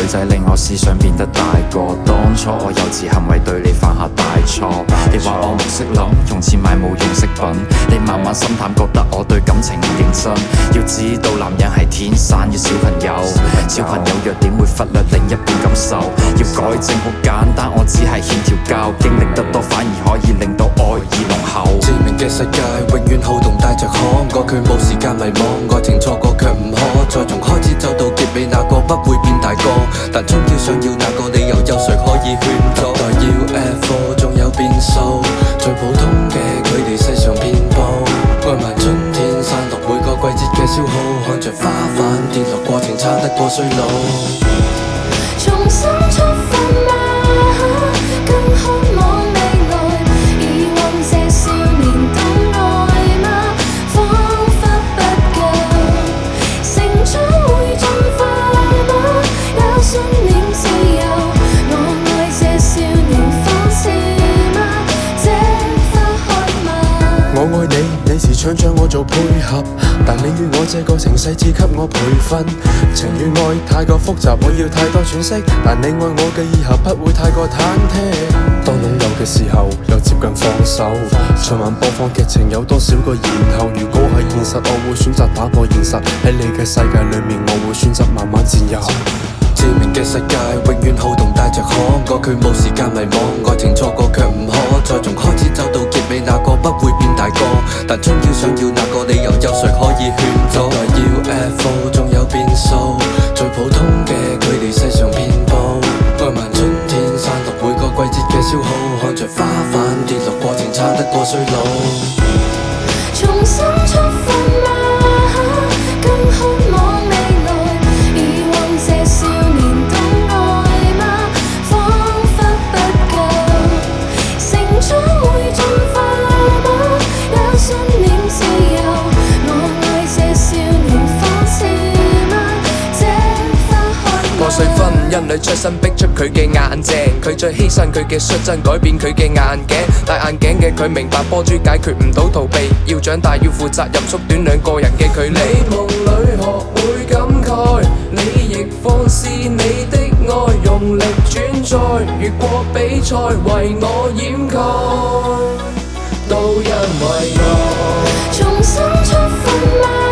女仔令我思想變得大個。當初我幼稚行為對你犯下大錯。你話我唔識諗，用錢買冇用飾品。你慢慢心淡，覺得我對感情唔認真。要知道男人係天生要小朋友，小朋友弱點會忽略另一半感受。要改正好簡單，我只係欠條教。經歷得多反而可以令到愛意濃厚。 致命嘅世界永遠好動帶着可愛，佢冇時間迷惘，愛情錯過卻唔可再從開始走到結尾，那個不會變大個。但終要想要那個理由，有誰可以勸阻？代要 UFO 仲有變數，最普通嘅佢哋世上遍佈。愛埋春天散落每個季節嘅消耗，看着花瓣跌落過程差得過衰老。 重新出發嗎？更渴望未來，以往這少年懂愛嗎？彷彿不夠，成長會進化嗎？有信念自由，我愛這少年放肆嗎？這份渴望。 我愛你，你時常將我做配合，但你與我這個情勢只給我培訓。情與愛太過複雜，我要太多喘息，但你愛我嘅以後不會太過忐忑。當擁有嘅時候，又接近放手。循環播放劇情有多少個然後？如果係現實，我會選擇打破現實。喺你嘅世界裏面，我會選擇慢慢佔有。 致命嘅世界永遠好動帶着可愛，佢冇時間迷惘，愛情錯過卻唔可再從開始走到結尾，那個不會變大個。但終要想要那個理由，有誰可以勸阻？代要 UFO 仲有變數，最普通嘅佢哋世上遍佈。愛埋春天散落每個季節嘅消耗，看着花瓣跌落過程差得過衰老。 重新出發嗎？更渴望未來，以往這少年懂愛嗎？彷彿不夠，成長會進化嗎？有信念自由，我愛這少年放肆嗎？這份渴望。 破碎婚姻裏出身逼出佢嘅眼鏡，佢再犧牲佢嘅率真，改變佢嘅眼鏡。戴眼鏡嘅佢明白波珠解決唔到逃避，要長大要負責任，縮短兩個人嘅距離。你夢裏學會感慨，你亦放肆你的愛，用力轉載，越過比賽為我掩蓋，都因為愛。 重新出發嗎？